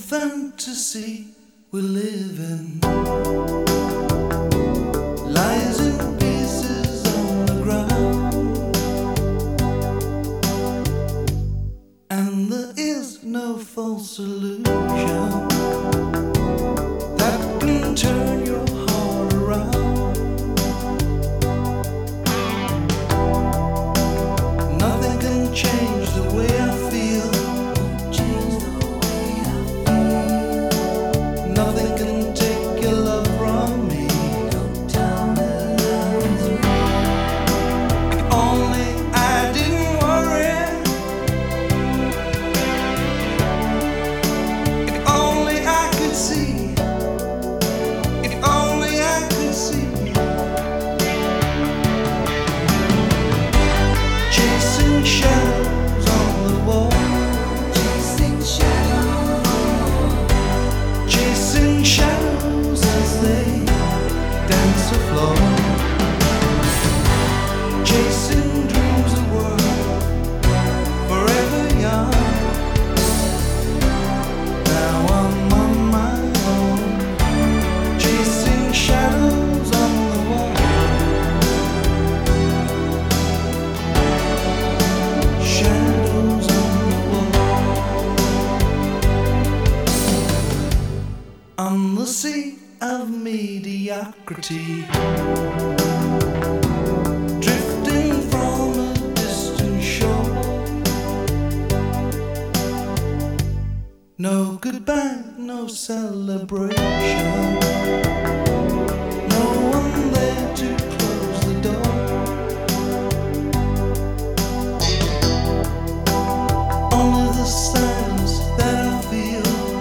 fantasy we live in lies in pieces on the ground, and there is no false illusion that can turn your heart around. Nothing can change the way I feel. Nothing can take your love from me. Don't tell me love's wrong. If only I didn't worry. If only I could see. If only I could see. Chasing shadows on the wall. Chasing shadows. Chasing shadows as they dance the floor. Chasing dreams that were forever young. Now I'm on my own. Chasing shadows on the wall. Shadows on the wall. On the sea of mediocrity, drifting from a distant shore. No goodbye, no celebration. No one there to close the door. Only the silence that I feel.